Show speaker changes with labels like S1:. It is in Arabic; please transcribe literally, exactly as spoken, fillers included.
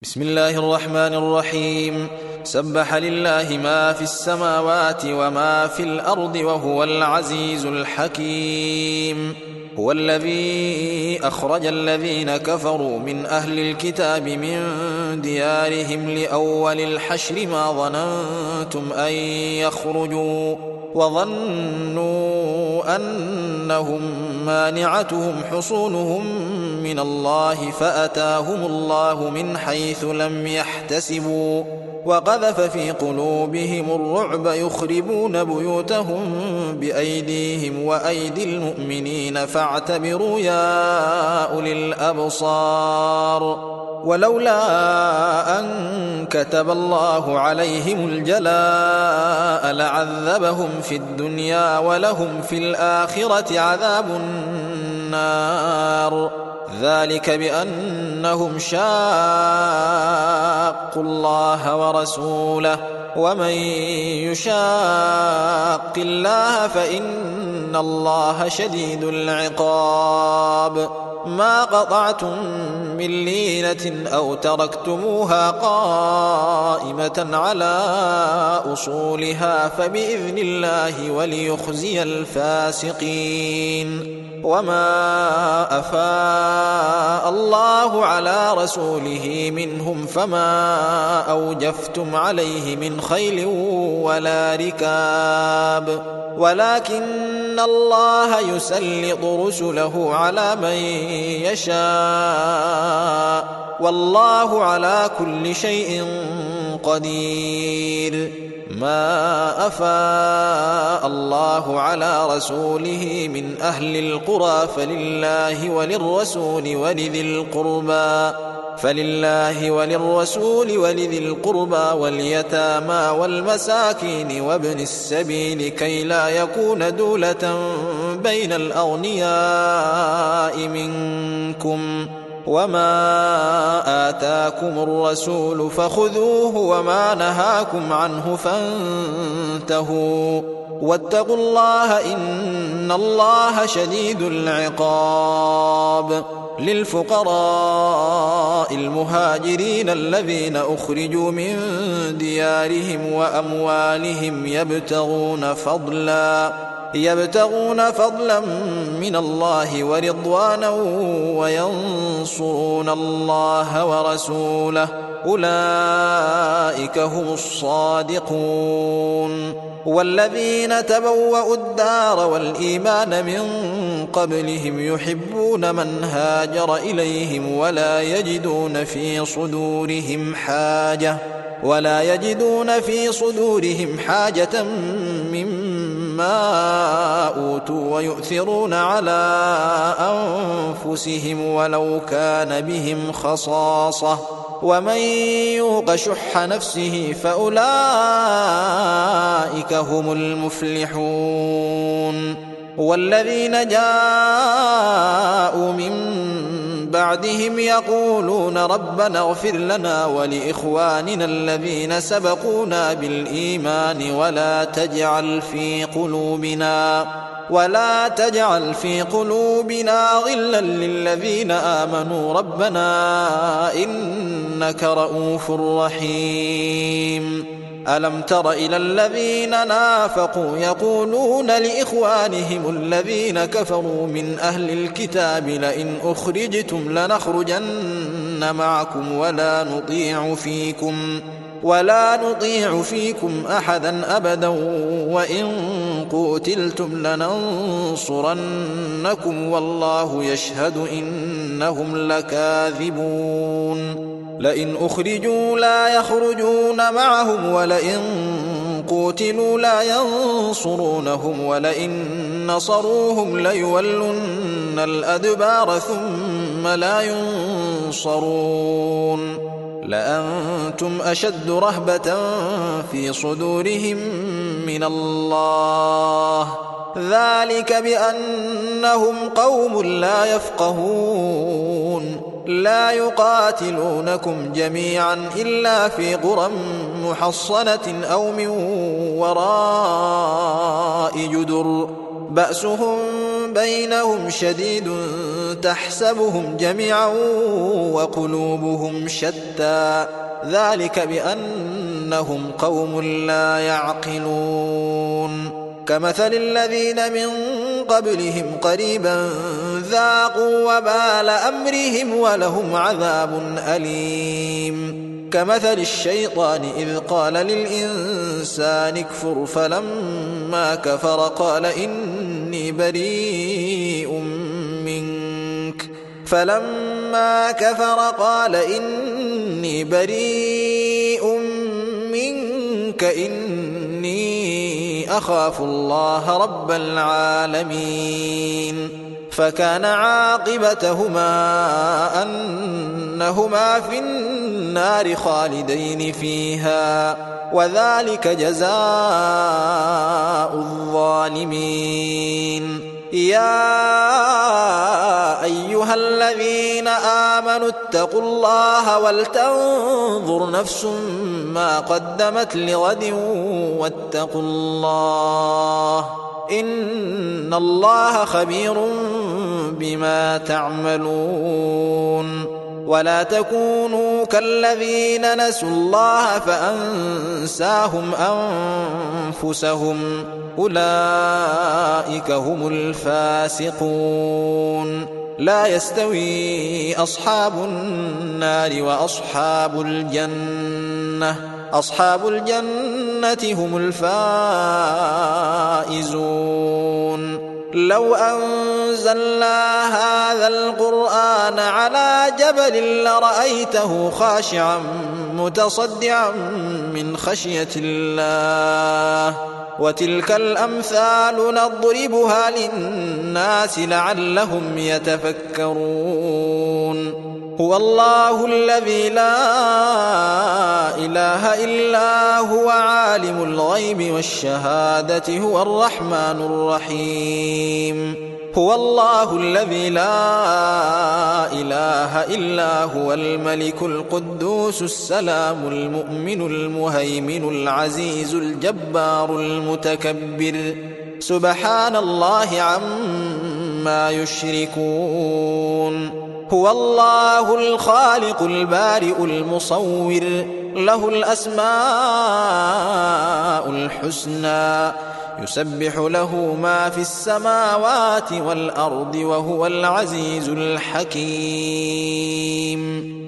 S1: بسم الله الرحمن الرحيم. سبح لله ما في السماوات وما في الأرض وهو العزيز الحكيم. هو الذي أخرج الذين كفروا من أهل الكتاب من ديارهم لأول الحشر ما ظننتم أن يخرجوا وظنوا أنهم مانعتهم حصونهم من الله فأتاهم الله من حيث لم يحتسبوا وقذف في قلوبهم الرعب يخربون بيوتهم بأيديهم وأيدي المؤمنين فاعتبروا يا أولي الأبصار. ولولا أن كتب الله عليهم الجلاء لعذبهم في الدنيا ولهم في الآخرة عذاب النار، ذلك بأنهم شاقوا الله ورسوله ومن يشاق الله فإن الله شديد العقاب. ما قطعتم من لينة أو تركتموها قائمة على أصولها فبإذن الله وليخزي الفاسقين. وما أفاء الله على رسوله منهم فما أوجفتم عليه من خيل ولا ركاب ولكن الله يسلط رسله على من يشاء والله على كل شيء قدير. ما أفاء الله على رسوله من أهل القرى فلله وللرسول ولذي القربى فلله وللرسول ولذي القربى واليتامى والمساكين وابن السبيل كي لا يكون دولة بين الأغنياء منكم. وما آتاكم الرسول فخذوه وما نهاكم عنه فانتهوا واتقوا الله إن الله شديد العقاب. للفقراء المهاجرين الذين أخرجوا من ديارهم وأموالهم يبتغون فضلا يبتغون فضلا من الله ورضوانا وينصرون الله ورسوله أولئك هم الصادقون. والذين تبوأوا الدار والإيمان من قبلهم يحبون من هاجر إليهم ولا يجدون في صدورهم حاجة ولا يجدون في صدورهم حاجة مما أوتوا ويؤثرون على أنفسهم ولو كان بهم خصاصة ومن يوق شح نفسه فأولئك هم المفلحون. والذين جاءوا من بعدهم يقولون ربنا اغفر لنا ولإخواننا الذين سبقونا بالإيمان ولا تجعل في قلوبنا ولا تجعل في قلوبنا غلا للذين آمنوا ربنا إنك رؤوف رحيم. ألم تر إلى الذين نافقوا يقولون لإخوانهم الذين كفروا من أهل الكتاب لئن أخرجتم لنخرجن معكم ولا نطيع فيكم ولا نطيع فيكم أحدا أبدا وإن قوتلتم لننصرنكم والله يشهد إنهم لكاذبون. لئن أخرجوا لا يخرجون معهم ولئن قوتلوا لا ينصرونهم ولئن نصروهم ليولن الأدبار ثم لا ينصرون. لأنتم أشد رهبة في صدورهم من الله ذلك بأنهم قوم لا يفقهون. لا يقاتلونكم جميعا إلا في قرى محصنة أو من وراء جدر بأسهم بينهم شديد تحسبهم جميعا وقلوبهم شتى ذلك بأنهم قوم لا يعقلون كمثل الذين من قبلهم قريبا ذاقوا وبال أمرهم ولهم عذاب أليم كمثل الشيطان إذ قال للإنسان اكفر فلما كفر قال إني بريء منك فلما كفر قال إني بريء منك إني أخاف الله رب العالمين فكان عاقبتهما أنهما في النار خالدين فيها وذلك جزاء الظالمين يا أيها الذين آمنوا اتقوا الله ولتنظر نفس ما قدمت لغد واتقوا الله إن الله خبير بما تعملون ولا تكونوا كالذين نسوا الله فأنساهم أنفسهم أولئك هم الفاسقون لا يستوي أصحاب النار وأصحاب الجنة أصحاب الجنة هم الفائزون لو أنزلنا هذا القرآن على جبل لرأيته خاشعا متصدعا من خشية الله وتلك الأمثال نضربها للناس لعلهم يتفكرون هو الله الذي لا إله إلا هو عالم الغيب والشهادة هو الرحمن الرحيم هو الله الذي لا إله إلا هو الملك القدوس السلام المؤمن المهيمن العزيز الجبار المتكبر سبحان الله عما يشركون هو الله الخالق البارئ المصور له الأسماء الحسنى يسبح له ما في السماوات والأرض وهو العزيز الحكيم